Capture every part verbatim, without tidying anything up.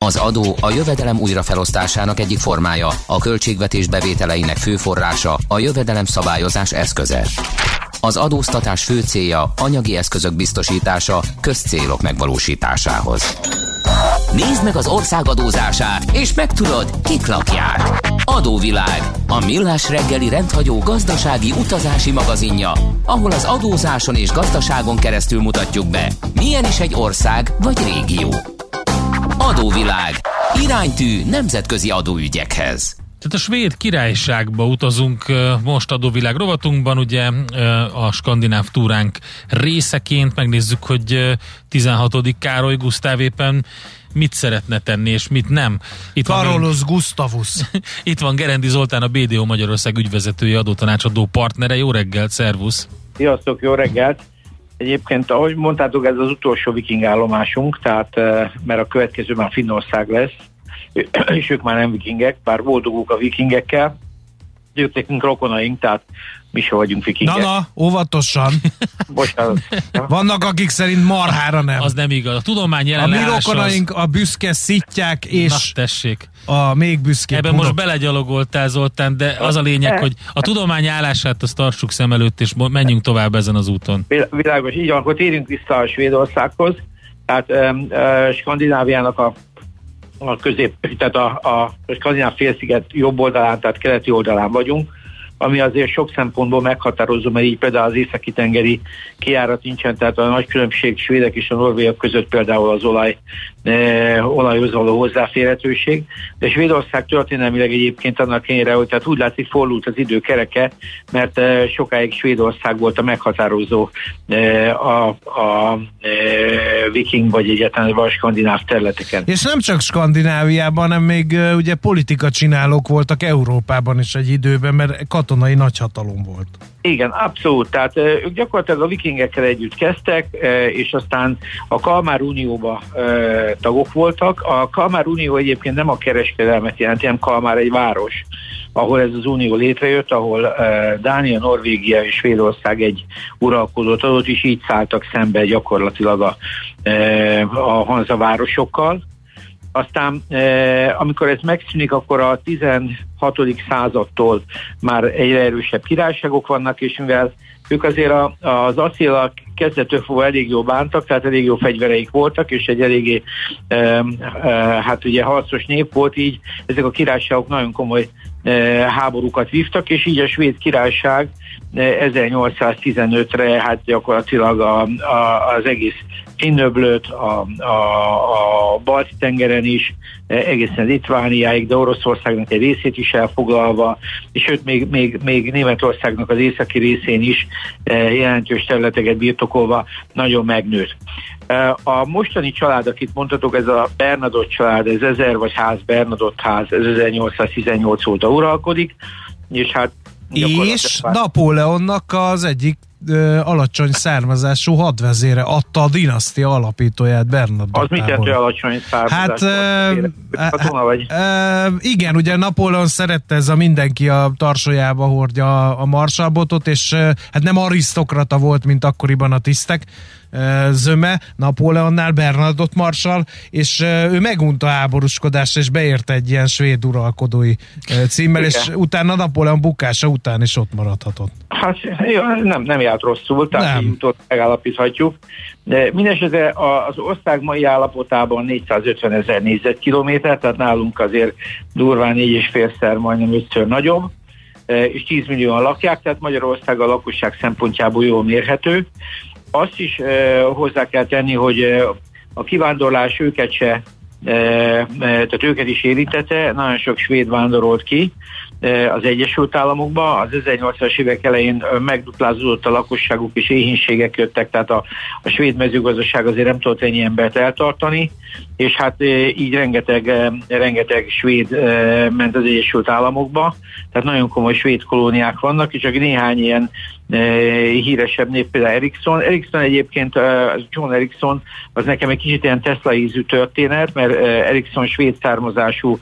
Az adó a jövedelem újrafelosztásának egyik formája, a költségvetés bevételeinek fő forrása, a jövedelem szabályozás eszköze. Az adóztatás fő célja anyagi eszközök biztosítása közcélok megvalósításához. Nézd meg az ország adózását, és megtudod, kik lakják. Adóvilág, a millás reggeli rendhagyó gazdasági utazási magazinja, ahol az adózáson és gazdaságon keresztül mutatjuk be, milyen is egy ország vagy régió. Adóvilág, iránytű nemzetközi adóügyekhez. Tehát a Svéd Királyságba utazunk most adóvilág rovatunkban, ugye a skandináv túránk részeként megnézzük, hogy tizenhatodik Károly Gusztáv éppen mit szeretne tenni, és mit nem. Itt Carolus Gustavus. Itt van Gerendi Zoltán, a bé dé o Magyarország ügyvezetője, adótanácsadó partnere. Jó reggelt, szervusz! Sziasztok, jó reggelt! Egyébként, ahogy mondtátok, ez az utolsó viking állomásunk, tehát mert a következő már Finnország lesz, és ők már nem vikingek, bár boldoguk a vikingekkel, ők nekünk rokonaink, tehát mi se vagyunk vikingek. Na, na, óvatosan. Bocsánat. Vannak, akik szerint marhára nem. Az nem igaz. A tudomány jelen A mi rokonaink az... a büszke szittyák, és na, tessék. A még büszkébb ebben hurok. Most belegyalogoltál, Zoltán, de az a lényeg, hogy a tudomány állását azt tartsuk szem előtt, és menjünk tovább ezen az úton. Világos, így van, akkor térjünk vissza a Svédországhoz. Tehát um, uh, Skandináviának a a közép, tehát a, a Skandináv félsziget jobb oldalán, tehát keleti oldalán vagyunk, ami azért sok szempontból meghatározó, mert így például az északi tengeri kijárat nincsen, tehát a nagy különbség svédek és a norvégok között például az olaj, e, olajhoz való hozzáférhetőség. De Svédország történelmileg egyébként annak kényre, hogy tehát úgy látszik fordult az idő kereke, mert e, sokáig Svédország volt a meghatározó e, a, a e, viking vagy egyáltalán a skandináv területeken. És nem csak Skandináviában, hanem még e, ugye politika csinálók voltak Európában is egy időben, mert katonai nagyhatalom volt. Igen, abszolút. Tehát ők gyakorlatilag a vikingekkel együtt kezdtek, és aztán a Kalmár Unióba tagok voltak. A Kalmár Unió egyébként nem a kereskedelmet jelenti, hanem Kalmár egy város, ahol ez az unió létrejött, ahol Dánia, Norvégia és Svédország egy uralkodót adott, és így szálltak szembe gyakorlatilag a, a Hanza városokkal. Aztán, amikor ez megszűnik, akkor a tizenhatodik századtól már egyre erősebb királyságok vannak, és mivel ők azért a, az Attila kezdettől fogva elég jó bántak, tehát elég jó fegyvereik voltak, és egy eléggé e, e, hát ugye harcos nép volt, így ezek a királyságok nagyon komoly e, háborúkat vívtak, és így a Svéd Királyság ezernyolcszáztizenötre hát gyakorlatilag a, a, az egész Finnöblöt, a, a, a Balti-tengeren is, egészen Litvániáig, de Oroszországnak egy részét is elfoglalva, és sőt még, még, még Németországnak az északi részén is jelentős területeket birtokolva nagyon megnőtt. A mostani család, akit mondhatok, ez a Bernadotte család, ez ezer vagy ház, Bernadotte ház, ez ezernyolcszáztizennyolc óta uralkodik, és hát és Napóleonnak az egyik ö, alacsony származású hadvezére adta a dinasztia alapítóját, Bernadottából. Az mit jelenti alacsony származású? Hát, katona, vagy? Ö, igen, ugye Napóleon szerette ez a mindenki a tarsolyába hordja a, a marsalbotot, és ö, hát nem arisztokrata volt, mint akkoriban a tisztek zöme, Napóleonnál, Bernadotte marsal, és ő megunta a háborúskodást, és beérte egy ilyen svéd uralkodói címmel, igen. És utána Napóleon bukása után is ott maradhatott. Hát nem, nem járt rosszul, tehát így utóbb megállapíthatjuk. De mindesetre az ország mai állapotában négyszázötven ezer négyzetkilométer, tehát nálunk azért durván négy és félszer, majdnem ötször nagyobb, és tíz millióan lakják, tehát Magyarország a lakosság szempontjából jól mérhető. Azt is e, hozzá kell tenni, hogy e, a kivándorlás őket se, e, e, tehát őket is érintette, nagyon sok svéd vándorolt ki e, az Egyesült Államokba, az ezernyolcvanas évek elején megduplázódott a lakosságuk, és éhínségek jöttek, tehát a, a svéd mezőgazdaság azért nem tudott ennyi embert eltartani, és hát e, így rengeteg, e, rengeteg svéd e, ment az Egyesült Államokba, tehát nagyon komoly svéd kolóniák vannak, és csak néhány ilyen híresebb név, például Ericsson. Ericsson egyébként, John Ericsson, az nekem egy kicsit ilyen Tesla ízű történet, mert Ericsson svéd származású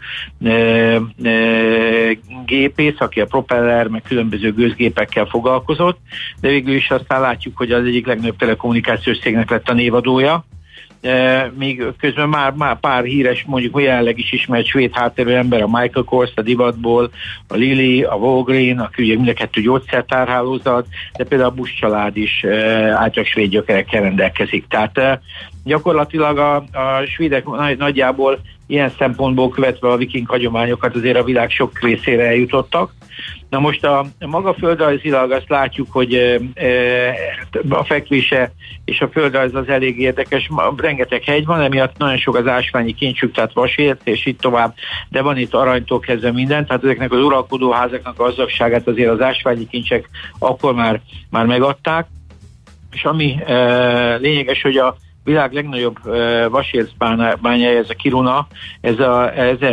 gépész, aki a propeller, meg különböző gőzgépekkel foglalkozott, de végül is aztán látjuk, hogy az egyik legnagyobb telekommunikációs cégnek lett a névadója, még közben már, már pár híres, mondjuk jelenleg is ismert svéd hátterű ember, a Michael Kors a divatból, a Lily, a Walgreen, aki ugye mind a kettő gyógyszertárhálózat, de például a Bush család is általában svéd gyökerekkel rendelkezik. Tehát gyakorlatilag a, a svédek nagyjából ilyen szempontból követve a viking hagyományokat azért a világ sok részére eljutottak. Na most a, a maga földrajzilag azt látjuk, hogy e, e, a fekvése és a földrajz az elég érdekes, rengeteg hegy van, emiatt nagyon sok az ásványi kincsük, tehát vasért, és itt tovább, de van itt aranytól kezdve minden, tehát ezeknek az uralkodóházaknak a gazdagságát azért az ásványi kincsek akkor már, már megadták, és ami e, lényeges, hogy a világ legnagyobb uh, vasércbányája, ez a Kiruna, ez a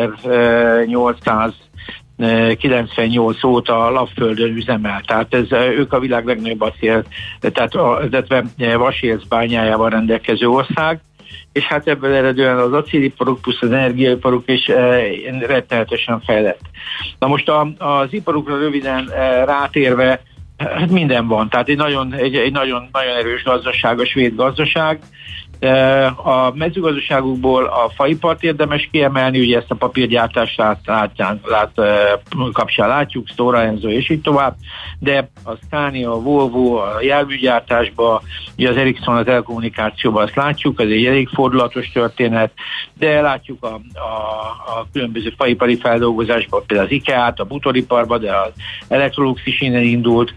ezernyolcszázkilencvennyolc óta Lapföldön üzemel, tehát ez, ők a világ legnagyobb acél, tehát a, vasércbányájával rendelkező ország, és hát ebből eredően az acéliparuk plusz az energiaiparuk is e, rettenetesen fejlett. Na most a, az iparukra röviden e, rátérve, hát minden van, tehát egy nagyon, egy, egy nagyon, nagyon erős gazdaság, a svéd gazdaság. A mezőgazdaságukból a faipart érdemes kiemelni, ugye ezt a papírgyártást lát, lát, lát, kapcsán látjuk, Stora Enso és így tovább, de a Scania, a Volvo, a járműgyártásban, ugye az Ericsson az elkommunikációban azt látjuk, ez egy elég fordulatos történet, de látjuk a, a, a különböző faipari feldolgozásban, például az IKEA-t, a bútoriparban, de az Electrolux is innen indult,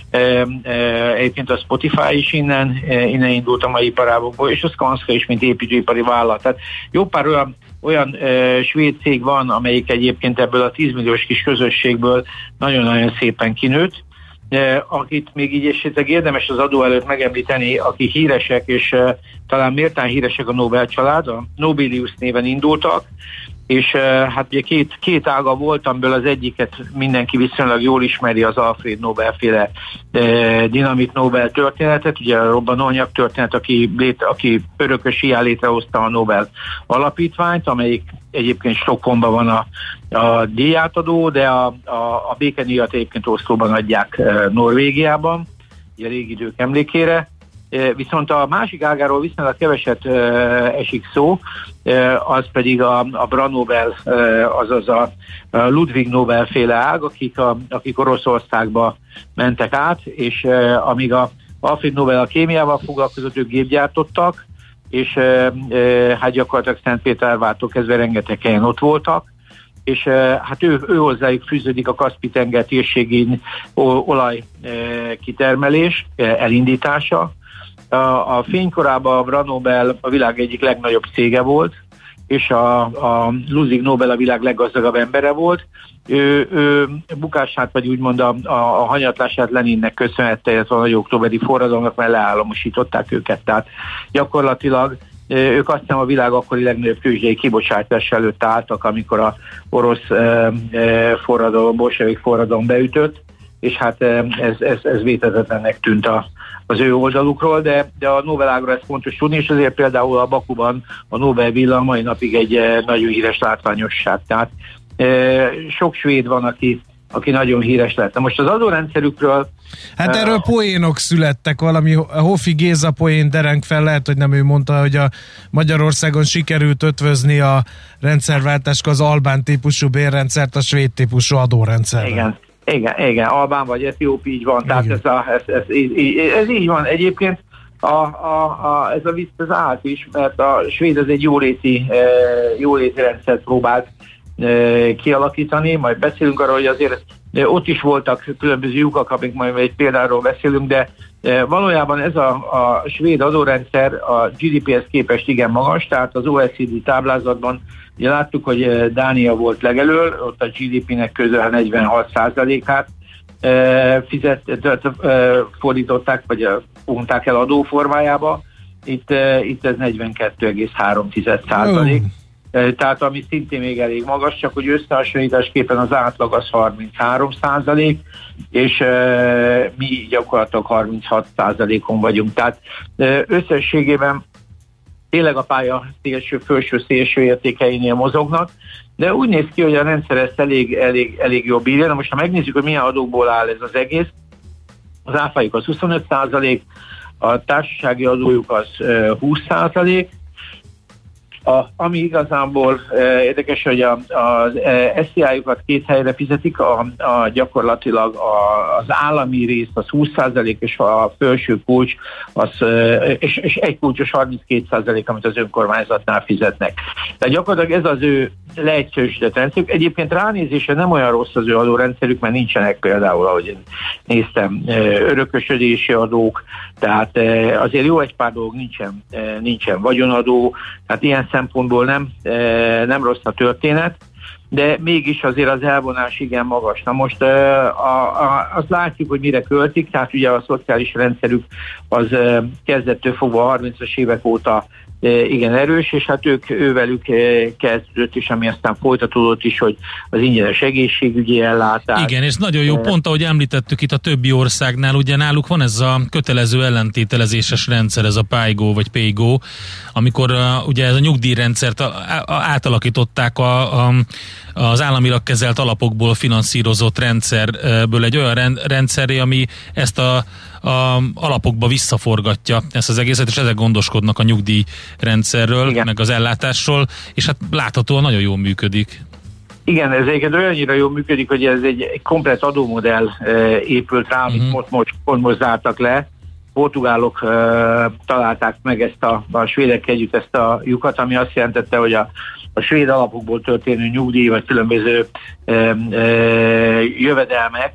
egyébként a Spotify is innen, innen indult a mai iparágokból, és a Skanska is, mint építőipari vállalat. Tehát jó pár olyan, olyan e, svéd cég van, amelyik egyébként ebből a tíz milliós kis közösségből nagyon-nagyon szépen kinőtt, e, akit még így esetleg érdemes az adó előtt megemlíteni, akik híresek, és e, talán méltán híresek a Nobel család, a Nobelius néven indultak, és hát ugye két, két ága volt, amiből az egyiket mindenki viszonylag jól ismeri, az Alfred Nobel-féle eh, dinamit Nobel történetet, ugye a robbanóanyag történet, aki, lét, aki örökös hiány létrehozta a Nobel alapítványt, amelyik egyébként Stockholmban van a, a díjátadó, de a, a, a békedíjat egyébként Oszlóban adják eh, Norvégiában, ugye a régi idők emlékére. Viszont a másik ágáról viszonylag keveset uh, esik szó, uh, az pedig a, a Bra Nobel, uh, azaz a Ludwig Nobel féle ág, akik, a, akik Oroszországba mentek át, és uh, amíg a Alfred Nobel a kémiával foglalkozott, ők gépgyártottak, és uh, uh, hát gyakorlatilag Szentpétervártól kezdve rengeteg helyen ott voltak, és uh, hát ő, ő hozzájuk fűződik a Kaszpi-tenger térségén olaj uh, kitermelés, uh, elindítása. A, a fénykorában a Bra Nobel a világ egyik legnagyobb cége volt, és a, a Ludwig Nobel a világ leggazdagabb embere volt. Ő, ő bukását, vagy úgymond a, a, a hanyatlását Leninnek köszönhette, illetve a nagy októberi forradalomnak, mert leállamosították őket. Tehát gyakorlatilag ők azt hiszem a világ akkori legnagyobb tőzsdei kibocsátás előtt álltak, amikor a orosz e, e, forradalom, bolsevik forradalom beütött, és hát ez, ez, ez vétezetlennek tűnt a, az ő oldalukról, de, de a Nobel-ágra ez fontos tudni, és azért például a Bakuban a Nobel-villa mai napig egy nagyon híres látványosság. Tehát e, sok svéd van, aki, aki nagyon híres lett. Na most az adórendszerükről... Hát erről poénok születtek, valami Hofi Géza poén dereng fel, lehet, hogy nem ő mondta, hogy a Magyarországon sikerült ötvözni a rendszerváltáskor az albán típusú bérrendszert a svéd típusú adórendszerrel. Igen. Igen, igen, albán vagy etióp, így van, igen. Tehát ez, a, ez, ez, ez, ez így van. Egyébként a, a, a, ez a vicc az állt is, mert a svéd ez egy jóléti, e, jóléti rendszert próbált e, kialakítani, majd beszélünk arról, hogy azért e, ott is voltak különböző lyukak, amik majd egy példáról beszélünk, de e, valójában ez a, a svéd adórendszer a gé dé péhez képest igen magas, tehát az o e cé dé táblázatban ugye láttuk, hogy Dánia volt legelől, ott a gé dé pének közel negyvenhat százalékát fizet, fordították, vagy fogták el adó formájába. Itt, itt ez negyvenkettő egész három százalék. Oh. Tehát ami szintén még elég magas, csak hogy összehasonlításképpen az átlag az harminchárom százalék, és mi gyakorlatilag harminchat százalékon vagyunk. Tehát összességében tényleg a pálya szélső, felső szélső értékeinél mozognak, de úgy néz ki, hogy a rendszer ezt elég, elég, elég jobb bírja. Na most, ha megnézzük, hogy milyen adókból áll ez az egész, az áfájuk az huszonöt százalék, a társasági adójuk az húsz százalék, A, ami igazából e, érdekes, hogy a, az e, es zé i-jukat két helyre fizetik, a, a gyakorlatilag a, az állami rész az húsz százalék, és a felső kulcs, az, e, és, és egy kulcsos harminckét százalék, amit az önkormányzatnál fizetnek. Tehát gyakorlatilag ez az ő leegyszerűsített rendszerük. Egyébként ránézésre nem olyan rossz az ő adórendszerük, mert nincsenek például, ahogy én néztem, örökösödési adók, tehát azért jó egy pár dolog, nincsen, nincsen vagyonadó, tehát ilyen szempontból nem, nem rossz a történet, de mégis azért az elvonás igen magas. Na most a, a, azt látjuk, hogy mire költik, tehát ugye a szociális rendszerük az kezdettől fogva a harmincas évek óta igen erős, és hát ők, ővelük kezdődött is, ami aztán folytatódott is, hogy az ingyenes egészségügyi ellátás. Igen, és nagyon jó pont, ahogy említettük itt a többi országnál, ugye náluk van ez a kötelező ellentételezéses rendszer, ez a PayGo vagy PayGo, amikor uh, ugye ez a nyugdíjrendszert a, a, átalakították a, a, az államilag kezelt alapokból finanszírozott rendszerből egy olyan rend, rendszeré, ami ezt a a alapokba visszaforgatja ezt az egészet, és ezek gondoskodnak a nyugdíjrendszerről, igen, meg az ellátásról, és hát láthatóan nagyon jól működik. Igen, ez egyébként olyannyira jól működik, hogy ez egy, egy komplett adómodell e, épült rá, amit uh-huh. most, most, most, most zártak le. Portugálok e, találták meg ezt a, a svédek együtt ezt a lyukat, ami azt jelentette, hogy a, a svéd alapokból történő nyugdíj, vagy különböző e, e, jövedelmek,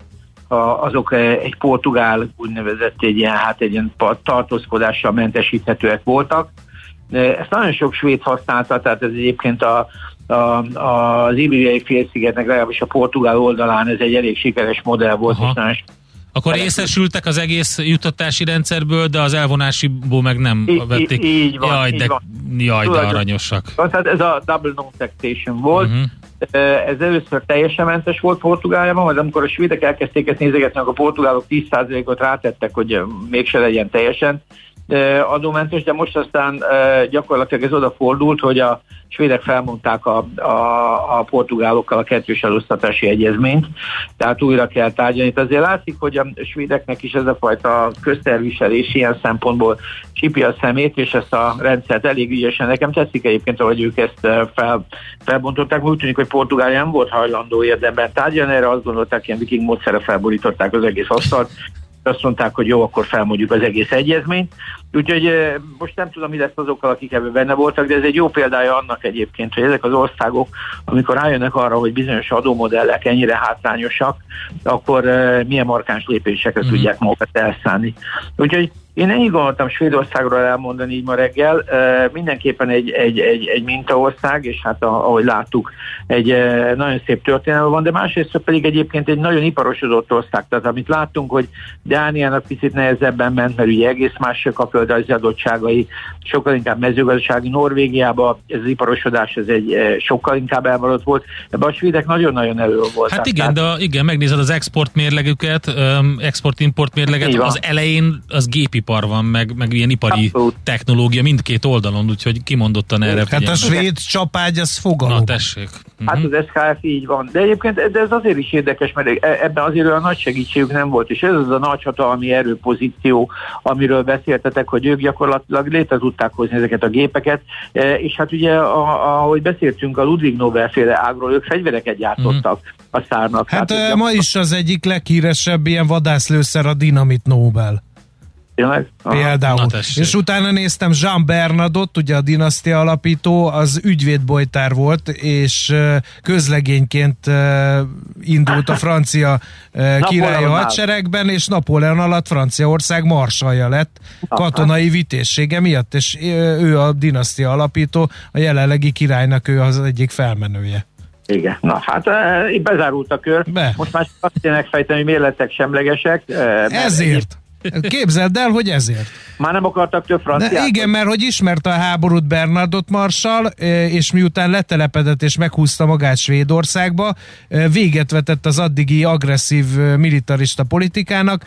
azok egy portugál úgynevezett egy ilyen, hát egy ilyen tartózkodással mentesíthetőek voltak. Ezt nagyon sok svéd használta, tehát ez egyébként a, a, a, az Ibériai félszigetnek, legalábbis a portugál oldalán ez egy elég sikeres modell volt. És nagyon Akkor részesültek az egész juttatási rendszerből, de az elvonásiból meg nem I, vették. Így, így van. Jaj, így de, van. jaj, de aranyosak. Tehát ez a double non-taxation volt. Uh-huh. Ez először teljesen mentes volt Portugáliában, majd amikor a svédek elkezdték ezt nézegetni, akkor a portugálok tíz százalékot rátettek, hogy mégse legyen teljesen adómentes, de most aztán gyakorlatilag ez odafordult, hogy a svédek felmondták a, a, a portugálokkal a kettős adóztatási egyezményt, tehát újra kell tárgyalni. Itt azért látszik, hogy a svédeknek is ez a fajta közterviselés ilyen szempontból csipi a szemét, és ezt a rendszert elég ügyesen. Nekem tetszik egyébként, ahogy ők ezt fel, felbontották, úgy tűnik, hogy Portugália nem volt hajlandó érdemben tárgyalni, erre azt gondolták, ilyen viking módszerre felborították az egész asztalt, azt mondták, hogy jó, akkor felmondjuk az egész egyezményt. Úgyhogy most nem tudom, mi lesz azokkal, akik ebben benne voltak, de ez egy jó példája annak egyébként, hogy ezek az országok, amikor rájönnek arra, hogy bizonyos adómodellek ennyire hátrányosak, akkor milyen markáns lépésekre mm-hmm. tudják magukat elszállni. Úgyhogy én ennyit gondoltam Svédországról elmondani így ma reggel. Uh, mindenképpen egy, egy, egy, egy mintaország, és hát a, ahogy láttuk, egy uh, nagyon szép történelme van, de másrészt pedig egyébként egy nagyon iparosodott ország. Tehát amit láttunk, hogy Dániának picit nehezebben ment, mert ugye egész mások a földrajzi adottságai, sokkal inkább mezőgazdasági. Norvégiában ez az iparosodás ez egy uh, sokkal inkább elmaradt volt. Ebben a svédek nagyon-nagyon elő voltak. Hát igen, tehát... de igen, megnézed az exportmérlegüket, um, export-import mérleget, az elején az gépi ipar van, meg, meg ilyen ipari abszolút technológia mindkét oldalon, úgyhogy kimondottan erre figyelni. Hát a svéd csapágy, az fogalom. Na tessék. Hát uh-huh. az es ká ef így van. De egyébként de ez azért is érdekes, mert ebben azért olyan nagy segítségük nem volt, és ez az a nagyhatalmi erőpozíció, amiről beszéltetek, hogy ők gyakorlatilag létre tudták hozni ezeket a gépeket, és hát ugye, ahogy beszéltünk a Ludwig Nobel-féle ágról, ők fegyvereket gyártottak uh-huh. a szárnak. Hát, hát ma is az egyik leghíresebb ilyen vadászlőszer a Dinamit Nobel. Például. És utána néztem Jean Bernardot, ugye a dinasztia alapító, az ügyvédbojtár volt, és közlegényként indult a francia királyi hadseregben, és Napóleon alatt Franciaország marsalja lett katonai vitézsége miatt, és ő a dinasztia alapító, a jelenlegi királynak ő az egyik felmenője. Igen. Na, hát e, bezárult a kör. Be. Most már azt tényleg fejteni, hogy miért lettek semlegesek. E, Ezért. Képzeld el, hogy ezért. Már nem akartak több franciát. De igen, mert hogy ismerte a háborút Bernardot Marshall, és miután letelepedett és meghúzta magát Svédországba, véget vetett az addigi agresszív militarista politikának,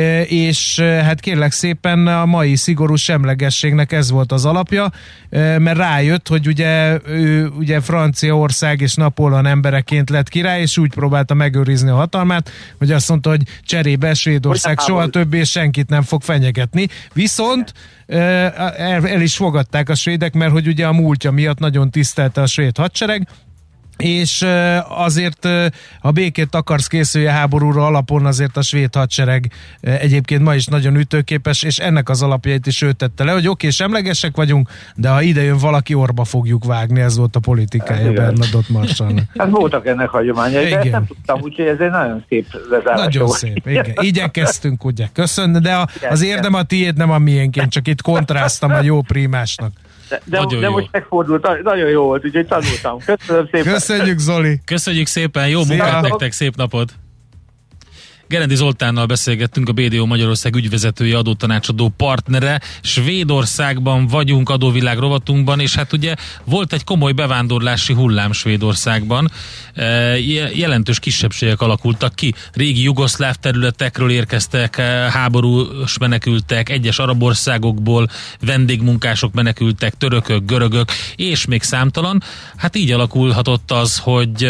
és hát kérlek szépen a mai szigorú semlegességnek ez volt az alapja, mert rájött, hogy ugye ő ugye Franciaország és Napóleon embereként lett király, és úgy próbálta megőrizni a hatalmát, hogy azt mondta, hogy cserébe Svédország soha többé se senkit nem fog fenyegetni. Viszont el, el is fogadták a svédek, mert hogy ugye a múltja miatt nagyon tisztelte a svéd hadsereg, és azért, ha békét akarsz, készülje háborúra alapon, azért a svéd hadsereg egyébként ma is nagyon ütőképes, és ennek az alapjait is ő tette le, hogy oké, semlegesek vagyunk, de ha ide jön valaki, orba fogjuk vágni, ez volt a politikája Bernadotte Marshallnak. Hát voltak ennek hagyományai, de ezt nem tudtam, úgyhogy ez egy nagyon szép lezárás. Nagyon volt. Szép, igen. Igyekeztünk, ugye. Köszönöm, de a, az érdem a tiéd, nem a miénként, csak itt kontráztam a jó prímásnak. De, de, de most megfordult, nagyon jó volt, úgyhogy tanultam. Köszönöm szépen. Köszönjük, Zoli. Köszönjük szépen, jó munkát nektek, szép napot. Gerendi Zoltánnal beszélgettünk, a bé dé o Magyarország ügyvezetője, adótanácsadó partnere. Svédországban vagyunk, adóvilág rovatunkban, és hát ugye volt egy komoly bevándorlási hullám Svédországban. Jelentős kisebbségek alakultak ki. Régi jugoszláv területekről érkeztek háborús menekültek, egyes arab országokból vendégmunkások menekültek, törökök, görögök, és még számtalan. Hát így alakulhatott az, hogy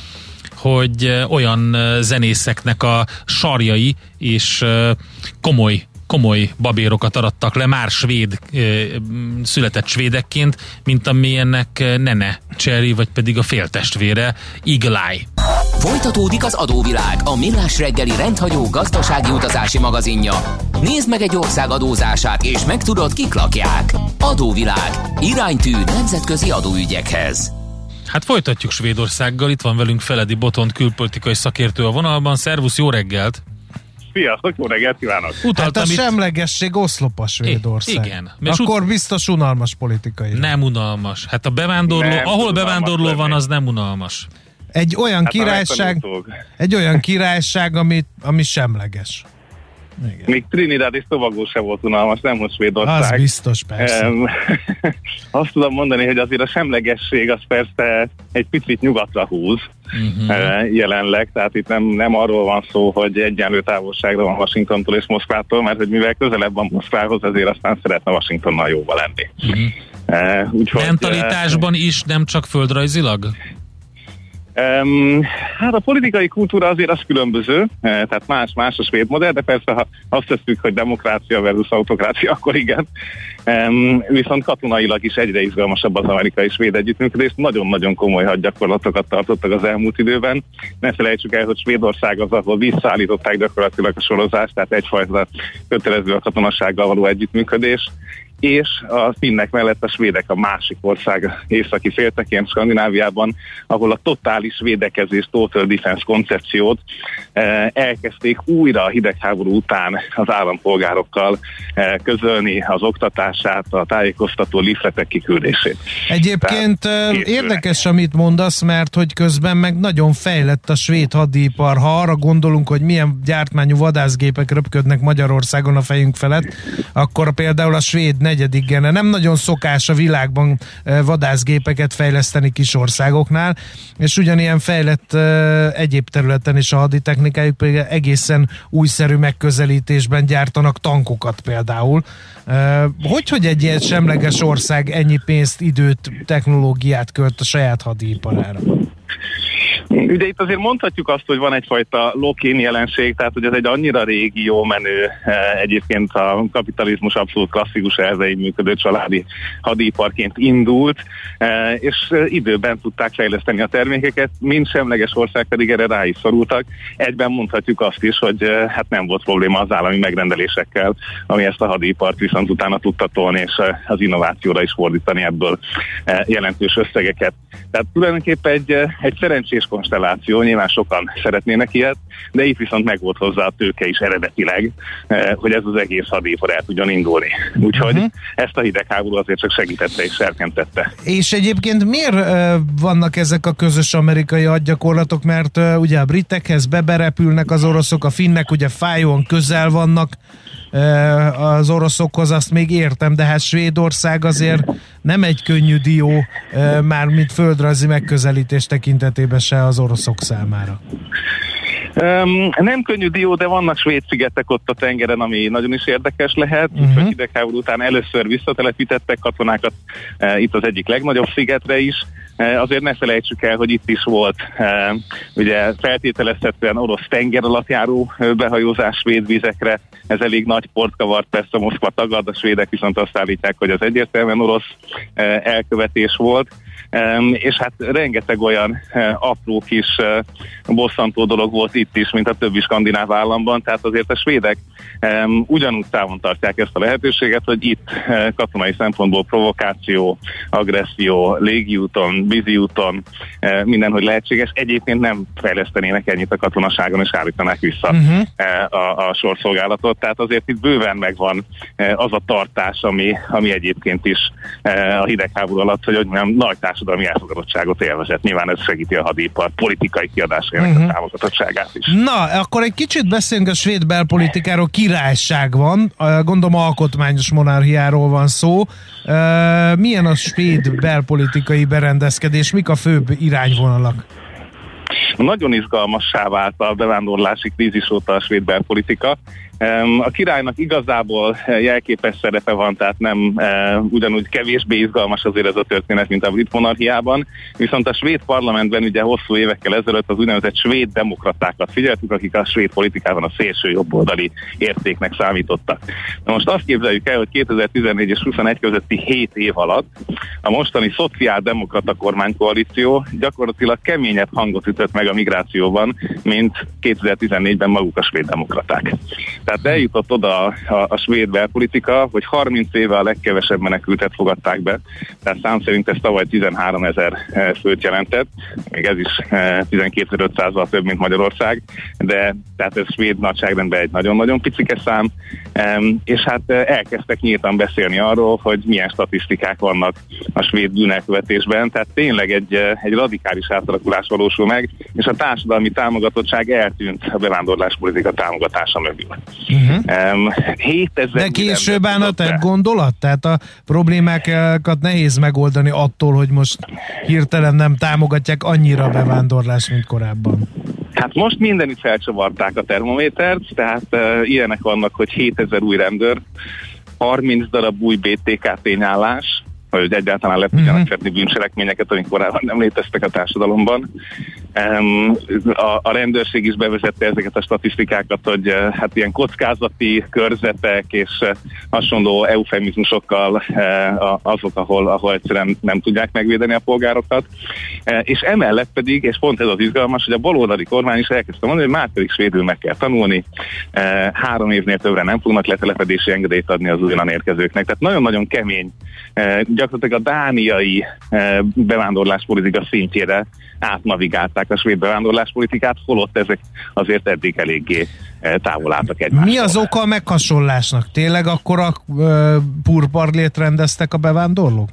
hogy olyan zenészeknek a sarjai és komoly, komoly babérokat arattak le, már svéd, született svédekként, mint amilyennek Nene Cherry, vagy pedig a féltestvére Eagle Eye. Folytatódik az adóvilág, a millás reggeli rendhagyó gazdasági utazási magazinja. Nézd meg egy ország adózását, és megtudod, kik lakják. Adóvilág. Iránytű nemzetközi adóügyekhez. Hát folytatjuk Svédországgal, itt van velünk Feledi Botond, külpolitikai szakértő a vonalban. Szervusz, jó reggelt! Sziasztok, jó reggelt kívánok! Hát a semlegesség oszlop a Svédország. Igen. Akkor ut- biztos unalmas politikai. Nem unalmas. Hát a bevándorló, nem, ahol bevándorló lenni. Van, az nem unalmas. Egy olyan hát királyság, egy olyan királyság, ami, ami semleges. Igen. Még Trinidad és Tobago se volt unalmas, nem most Svédország. Az biztos, persze. Um, azt tudom mondani, hogy azért a semlegesség az persze egy picit nyugatra húz uh-huh. jelenleg, tehát itt nem, nem arról van szó, hogy egyenlő távolságra van Washingtontól és Moszkvától, mert hogy mivel közelebb van Moszkvához, ezért aztán szeretne Washingtonnal jóba lenni. Uh-huh. Uh, úgyhogy, mentalitásban is, nem csak földrajzilag? Um, hát a politikai kultúra azért az különböző, tehát más-más a svéd modell, de persze ha azt tesszük, hogy demokrácia versus autokrácia, akkor igen. Um, viszont katonailag is egyre izgalmasabb az amerikai-svéd együttműködés, nagyon-nagyon komoly hadgyakorlatokat tartottak az elmúlt időben. Ne felejtsük el, hogy Svédország az, ahol visszaállították gyakorlatilag a sorozást, tehát egyfajta kötelező a katonassággal való együttműködés, és a finnek mellett a svédek a másik ország északi féltekén, Skandináviában, ahol a totális védekezés, total defense koncepciót eh, elkezdték újra a hidegháború után az állampolgárokkal eh, közölni az oktatását, a tájékoztató leafletek kiküldését. Egyébként Tehát, érdekes, amit mondasz, mert hogy közben meg nagyon fejlett a svéd hadipar. Ha arra gondolunk, hogy milyen gyártmányú vadászgépek röpködnek Magyarországon a fejünk felett, akkor például a svéd negyedik gene. Nem nagyon szokás a világban vadászgépeket fejleszteni kis országoknál, és ugyanilyen fejlett egyéb területen is a haditechnikájuk, például egészen újszerű megközelítésben gyártanak tankokat például. Hogy, hogy egy ilyen semleges ország ennyi pénzt, időt, technológiát költ a saját hadiiparára? Ugye itt azért mondhatjuk azt, hogy van egyfajta lock-in jelenség, tehát hogy ez egy annyira régi, jó menő, egyébként a kapitalizmus abszolút klasszikus erzein működő családi hadiparként indult, és időben tudták fejleszteni a termékeket, mind semleges ország pedig erre rá is szorultak. Egyben mondhatjuk azt is, hogy hát nem volt probléma az állami megrendelésekkel, ami ezt a hadipart viszont utána tudta tolni, és az innovációra is fordítani ebből jelentős összegeket. Tehát tulajdonképpen egy, egy szerencsés konstelláció, nyilván sokan szeretnének ilyet, de itt viszont meg volt hozzá a tőke is eredetileg, hogy ez az egész hadipar el tudjon indulni. Úgyhogy uh-huh. ezt a hidegháború azért csak segítette és serkentette. És egyébként miért uh, vannak ezek a közös amerikai hadgyakorlatok? Mert uh, ugye a britekhez beberepülnek az oroszok, a finnek ugye fájóan közel vannak az oroszokhoz, azt még értem, de hát Svédország azért nem egy könnyű dió, már mint földrajzi megközelítés tekintetében se az oroszok számára. Um, nem könnyű dió, de vannak svéd szigetek ott a tengeren, ami nagyon is érdekes lehet. Uh-huh. Úgyhogy hidegháború után először visszatelepítettek katonákat uh, itt az egyik legnagyobb szigetre is. Uh, azért ne felejtsük el, hogy itt is volt uh, ugye feltételezhetően orosz tengeralattjáró uh, behajózás svéd vizekre. Ez elég nagy port kavart, persze Moszkva tagad, a svédek viszont azt állítják, hogy az egyértelműen orosz uh, elkövetés volt. Um, és hát rengeteg olyan uh, apró kis uh, bosszantó dolog volt itt is, mint a többi skandináv államban, tehát azért a svédek um, ugyanúgy távon tartják ezt a lehetőséget, hogy itt uh, katonai szempontból provokáció, agresszió, légiúton, víziúton, uh, mindenhogy lehetséges. Egyébként nem fejlesztenének ennyit a katonaságon, és állítanák vissza uh-huh. uh, a, a sorszolgálatot, tehát azért itt bőven megvan uh, az a tartás, ami, ami egyébként is uh, a hidegháború alatt, hogy nem nagy társadalmi elfogadottságot élvezett. Nyilván ez segíti a hadipar politikai kiadásainak uh-huh. a támogatottságát is. Na, akkor egy kicsit beszélünk a svéd belpolitikáról. Királyság van, gondolom alkotmányos monarchiáról van szó. Milyen a svéd belpolitikai berendezkedés? Mik a főbb irányvonalak? Nagyon izgalmassá vált a bevándorlási krízis óta a svéd belpolitika. A királynak igazából jelképes szerepe van, tehát nem ugyanúgy kevésbé izgalmas azért ez a történet, mint a brit monarchiában, viszont a svéd parlamentben ugye hosszú évekkel ezelőtt az úgynevezett svéd demokratákat figyeltük, akik a svéd politikában a szélső jobboldali értéknek számítottak. Na most azt képzeljük el, hogy kétezer-tizennégy és huszonegy közötti hét év alatt a mostani szociáldemokrata kormánykoalíció gyakorlatilag keményebb hangot ütött meg a migrációban, mint kétezer-tizennégyben maguk a svéd demokraták. Tehát eljutott oda a, a, a svéd belpolitika, hogy harminc éve a legkevesebb menekültet fogadták be, tehát szám szerint ez tavaly tizenháromezer főt jelentett, még ez is tizenkétezer-ötszázzal több, mint Magyarország, de tehát ez svéd nagyságrendben egy nagyon-nagyon picike szám, és hát elkezdtek nyíltan beszélni arról, hogy milyen statisztikák vannak a svéd bűnelkövetésben, tehát tényleg egy, egy radikális átalakulás valósul meg, és a társadalmi támogatottság eltűnt a bevándorláspolitika támogatása mögül. Uh-huh. Um, De később állna egy gondolat? Tehát a problémákat nehéz megoldani attól, hogy most hirtelen nem támogatják annyira a bevándorlást, mint korábban. Hát most mindenütt felcsavarták a termométert, tehát uh, ilyenek vannak, hogy hétezer új rendőr, harminc darab új bé té ká tényállás, hogy egyáltalán le tudjanak uh-huh. fedni bűncselekményeket, amik korábban nem léteztek a társadalomban. Um, a, a rendőrség is bevezette ezeket a statisztikákat, hogy uh, hát ilyen kockázati körzetek és uh, hasonló eufemizmusokkal uh, azok, ahol, ahol egyszerűen nem tudják megvédeni a polgárokat. Uh, és emellett pedig, és pont ez az izgalmas, hogy a baloldali kormány is elkezdte mondani, hogy már pedig svédül meg kell tanulni, uh, három évnél többre nem fognak letelepedési engedélyt adni az újonnan érkezőknek. Tehát nagyon-nagyon kemény, uh, gyakorlatilag a dániai uh, bevándorláspolitika szintjére átnavigálták a svéd bevándorláspolitikát, holott ezek azért eddig eléggé távol álltak egymástól. Mi az oka a meghasonlásnak? Tényleg akkor a uh, purparlét rendeztek a bevándorlók?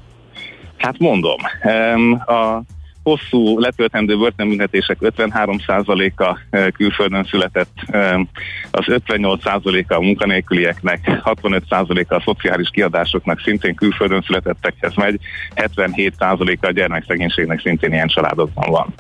Hát mondom, um, a hosszú letöltendő börtönbüntetések ötvenhárom százaléka külföldön született, az ötvennyolc százaléka a munkanélkülieknek, hatvanöt százaléka a szociális kiadásoknak szintén külföldön születettekhez megy, hetvenhét százaléka a gyermekszegénységnek szintén ilyen családokban van.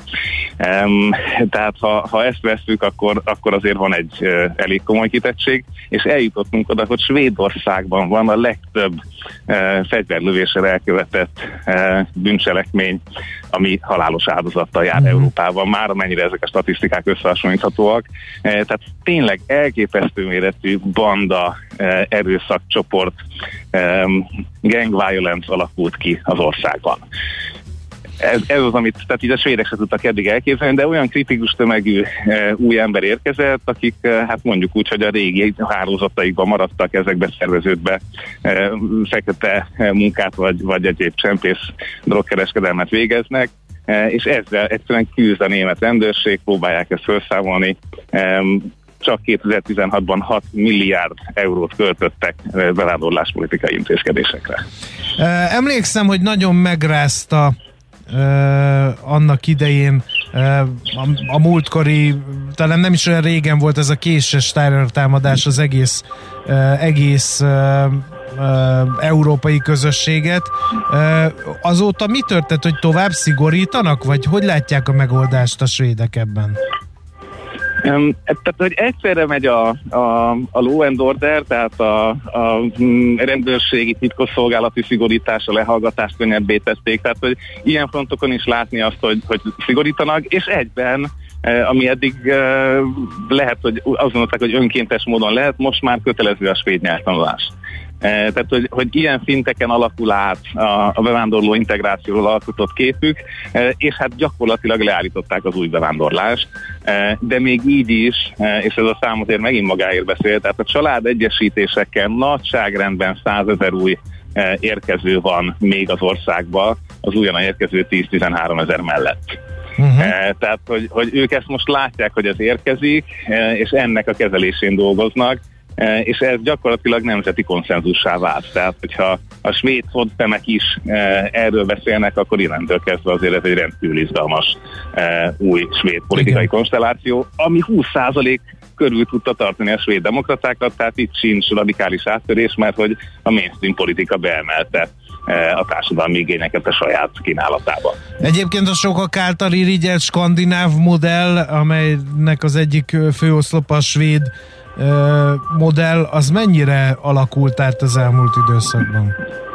Tehát ha, ha ezt vesszük, akkor, akkor azért van egy elég komoly kitettség, és eljutottunk oda, hogy Svédországban van a legtöbb fegyverlövéssel elkövetett bűncselekmény, ami halálos áldozattal jár mm. Európában, már amennyire ezek a statisztikák összehasonlíthatóak. E, tehát tényleg elképesztő méretű banda, e, erőszakcsoport, e, gang violence alakult ki az országban. Ez, ez az, amit tehát így a svédek se tudtak eddig elképzelni, de olyan kritikus tömegű e, új ember érkezett, akik e, hát mondjuk úgy, hogy a régi hálózataikban maradtak, ezekbe szerveződbe e, fekete munkát vagy, vagy egyéb csempész drogkereskedelmet végeznek, e, és ezzel egyszerűen küzd a német rendőrség, próbálják ezt felszámolni. E, csak kétezer-tizenhatban hat milliárd eurót költöttek bevándorláspolitikai intézkedésekre. Emlékszem, hogy nagyon megrázta Uh, annak idején uh, a, a múltkori, talán nem is olyan régen volt ez a késes támadás az egész uh, egész uh, uh, európai közösséget. Uh, azóta mi történt, hogy tovább szigorítanak, vagy hogy látják a megoldást a svédek ebben? Um, tehát, hogy egyszerre megy a, a, a law and order, tehát a, a rendőrségi titkosszolgálati szigorítás, a lehallgatást könnyebbé tették, tehát hogy ilyen frontokon is látni azt, hogy, hogy szigorítanak, és egyben, ami eddig lehet, hogy azt mondták, hogy önkéntes módon lehet, most már kötelező a svéd nyelvtanulás. Tehát, hogy, hogy ilyen szinteken alakul át a, a bevándorló integrációról alkotott képük, és hát gyakorlatilag leállították az új bevándorlást, de még így is, és ez a szám azért megint magáért beszél, tehát a család egyesítésekkel nagyságrendben százezer új érkező van még az országba, az újonnan érkező tíz-tizenhárom ezer mellett. Uh-huh. Tehát, hogy, hogy ők ezt most látják, hogy ez érkezik, és ennek a kezelésén dolgoznak, és ez gyakorlatilag nemzeti konszenzussá vált. Tehát, hogyha a svéd szodtemek is erről beszélnek, akkor innentől kezdve azért ez egy rendkívül izgalmas új svéd politikai Igen. konstelláció, ami húsz százalék körül tudta tartani a svéd demokratákat, tehát itt sincs radikális áttörés, mert hogy a mainstream politika beemelte a társadalmi igényeket a saját kínálatába. Egyébként a sokak által irigyelt skandináv modell, amelynek az egyik főoszlop a svéd modell, az mennyire alakult át az elmúlt időszakban?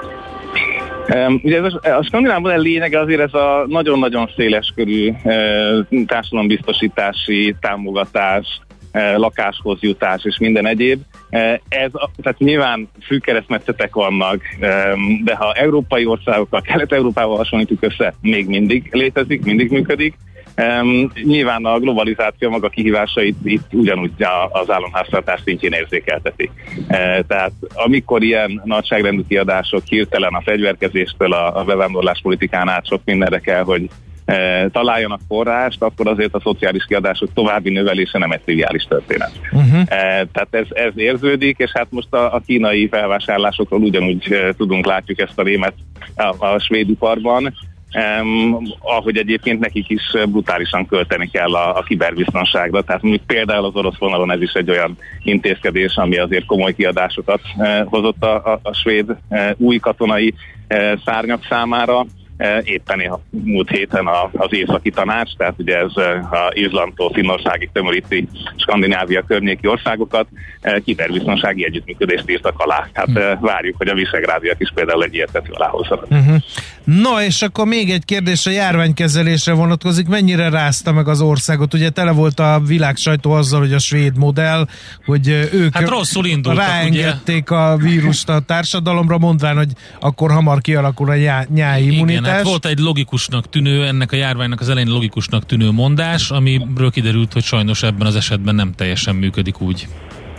Um, ugye ez a, a skandináv modell lényege azért ez a nagyon-nagyon széles körű uh, társadalombiztosítási támogatás, uh, lakáshoz jutás és minden egyéb. Uh, ez, tehát nyilván fű keresztmetszetek vannak, um, de ha európai országokkal, Kelet-Európával hasonlítjuk össze, még mindig létezik, mindig működik. Um, nyilván a globalizáció maga kihívásait itt ugyanúgy az államháztartás szintjén érzékelteti. Uh, tehát amikor ilyen nagyságrendű kiadások hirtelen a fegyverkezéstől a, a bevándorláspolitikán át sok mindenre kell, hogy uh, találjanak forrást, akkor azért a szociális kiadások további növelése nem egy triviális történet. Uh-huh. Uh, tehát ez, ez érződik, és hát most a, a kínai felvásárlásokról ugyanúgy uh, tudunk, látjuk ezt a német a, a svéd iparban, Um, ahogy egyébként nekik is brutálisan költeni kell a, a kiberbiztonságra. Tehát mondjuk például az orosz vonalon ez is egy olyan intézkedés, ami azért komoly kiadásokat uh, hozott a, a, a svéd uh, új katonai uh, szárnyak számára. Uh, éppen a múlt héten a, az északi tanács, tehát ugye ez uh, a Izlandtól Finnországig tömöríti Skandinávia környéki országokat, uh, kiberbiztonsági együttműködést írtak alá. Hát uh, várjuk, hogy a visegrádiak is például egy ilyet aláhozzanak. Uh-huh. No, és akkor még egy kérdés a járványkezelésre vonatkozik. Mennyire rázta meg az országot? Ugye tele volt a világ sajtó azzal, hogy a svéd modell, hogy ők hát rosszul indultak, ráengedték ugye a vírust a társadalomra, mondván, hogy akkor hamar kialakul a nyá- nyári immunitás. Igen, hát volt egy logikusnak tűnő, ennek a járványnak az elején logikusnak tűnő mondás, amiről kiderült, hogy sajnos ebben az esetben nem teljesen működik úgy.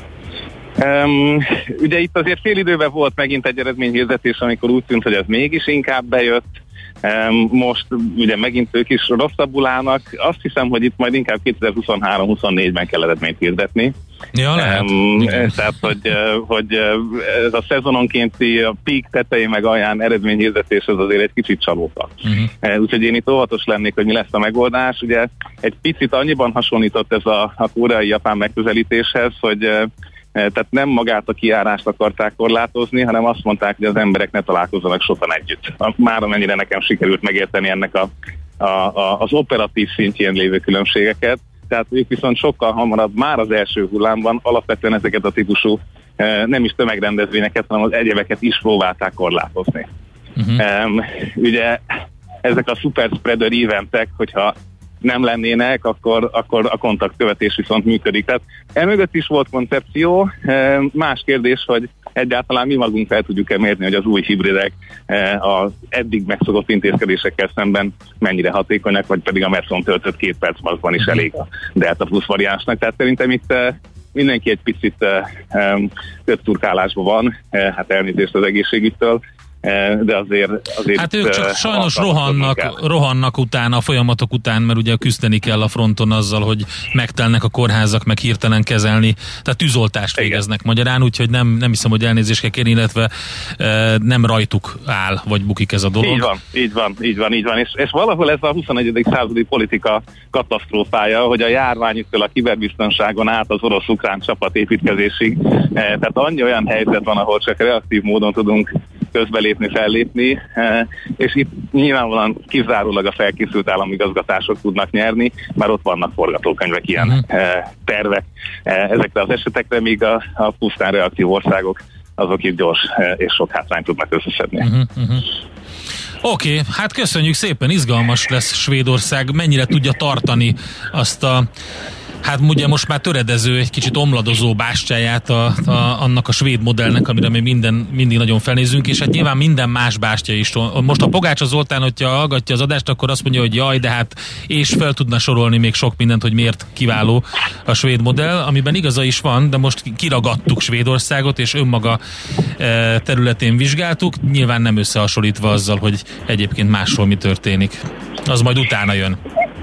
Um, ugye itt azért fél időben volt megint egy eredményhirdetés, amikor úgy tűnt, hogy ez mégis inkább bejött. Um, most ugye megint ők is rosszabbul állnak. Azt hiszem, hogy itt majd inkább kétezer-huszonhárom-huszonnégyben kell eredményt hirdetni. Ja, lehet. Um, tehát, hogy, hogy ez a szezononkénti a peak tetején meg alján eredményhirdetés az azért egy kicsit csalóka. Uh-huh. Úgyhogy én itt óvatos lennék, hogy mi lesz a megoldás. Ugye egy picit annyiban hasonlított ez a, a koreai-japán megközelítéshez, hogy tehát nem magát a kijárást akarták korlátozni, hanem azt mondták, hogy az emberek ne találkozzanak sokan együtt. Már amennyire nekem sikerült megérteni ennek a, a, a, az operatív szintjén lévő különbségeket. Tehát ők viszont sokkal hamarabb már az első hullámban alapvetően ezeket a típusú nem is tömegrendezvényeket, hanem az egyebeket is próbálták korlátozni. Uh-huh. Um, ugye ezek a super spreader eventek, hogyha nem lennének, akkor, akkor a kontaktkövetés viszont működik. Tehát emögött is volt koncepció. Más kérdés, hogy egyáltalán mi magunk fel tudjuk-e mérni, hogy az új hibridek az eddig megszokott intézkedésekkel szemben mennyire hatékonyak, vagy pedig a Metron töltött két perc magban is elég a Delta plusz variánsnak. Tehát szerintem itt mindenki egy picit több turkálásban van, hát elnézést az egészségügytől, de azért, azért hát ők csak sajnos rohannak, rohannak utána, a folyamatok után, mert ugye küzdeni kell a fronton azzal, hogy megtelnek a kórházak, meg hirtelen kezelni, tehát tűzoltást végeznek magyarán, úgyhogy nem, nem hiszem, hogy elnézést kell kérni, illetve e, nem rajtuk áll, vagy bukik ez a dolog. Így van, így van, így van, így van. És, és valahol ez a huszonegyedik századi politika katasztrófája, hogy a járványüktől a kiberbiztonságon át az orosz-ukrán csapatépítkezésig, e, tehát annyi olyan helyzet van, ahol csak reaktív módon tudunk közbelépni, fellépni, és itt nyilvánvalóan kizárólag a felkészült államigazgatások tudnak nyerni, mert ott vannak forgatókönyvek, ilyen uh-huh. tervek ezekre az esetekre, míg a, a pusztán reaktív országok azok itt gyors és sok hátrányt tudnak összeszedni. Uh-huh, uh-huh. Oké, okay, hát köszönjük szépen, izgalmas lesz Svédország, mennyire tudja tartani azt a, hát ugye most már töredező, egy kicsit omladozó bástyáját a, a, annak a svéd modellnek, amire mi minden, mindig nagyon felnézünk, és hát nyilván minden más bástya is. Most a Pogácsa Zoltán, hogyha hallgatja az adást, akkor azt mondja, hogy jaj, de hát és fel tudna sorolni még sok mindent, hogy miért kiváló a svéd modell, amiben igaza is van, de most kiragadtuk Svédországot, és önmaga területén vizsgáltuk, nyilván nem összehasonlítva azzal, hogy egyébként máshol mi történik. Az majd utána jön.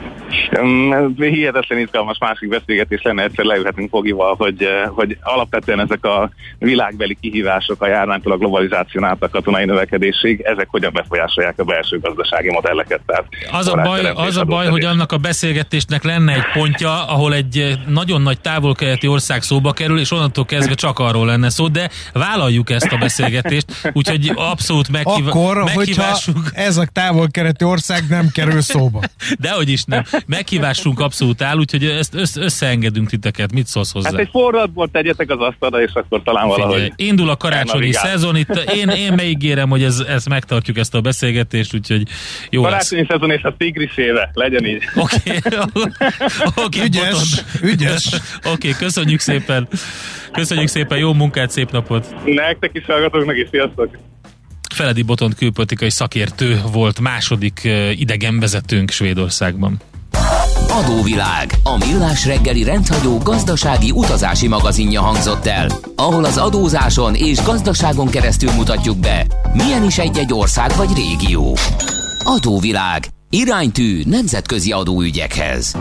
Hihetetlen izgalmas másik beszélgetés lenne, egyszer leülhetünk Fogival, hogy, hogy alapvetően ezek a világbeli kihívások, a járványtól a globalizáción át a katonai növekedésig, ezek hogyan befolyásolják a belső gazdasági modelleket. Tehát az a baj, az a baj hogy annak a beszélgetésnek lenne egy pontja, ahol egy nagyon nagy távol-keleti ország szóba kerül, és onnantól kezdve csak arról lenne szó, de vállaljuk ezt a beszélgetést, úgyhogy abszolút meghív- Akkor, meghívásunk. hogyha ez a távol-keleti ország nem kerül szóba. Dehogy is nem. Meghívásunk abszolút áll, úgyhogy ezt össze- összeengedünk titeket. Mit szólsz hozzá? Hát egy forradbort tegyetek az asztalra, és akkor talán valahogy... Figyelj, indul a karácsonyi szezon, itt én, én megígérem, hogy ez, ez megtartjuk ezt a beszélgetést, úgyhogy jó karácsonyi lesz. szezon és a tigris éve, legyen így. Oké, okay. Ügyes, ügyes. Oké, okay, köszönjük szépen. Köszönjük szépen, jó munkát, szép napot. Nektek is hallgatóknak is, sziasztok. Feledi Botont külpolitikai szakértő volt második idegenvezetőnk Svédországban. Adóvilág, a millás reggeli rendhagyó gazdasági utazási magazinja hangzott el, ahol az adózáson és gazdaságon keresztül mutatjuk be, milyen is egy-egy ország vagy régió. Adóvilág, iránytű nemzetközi adóügyekhez.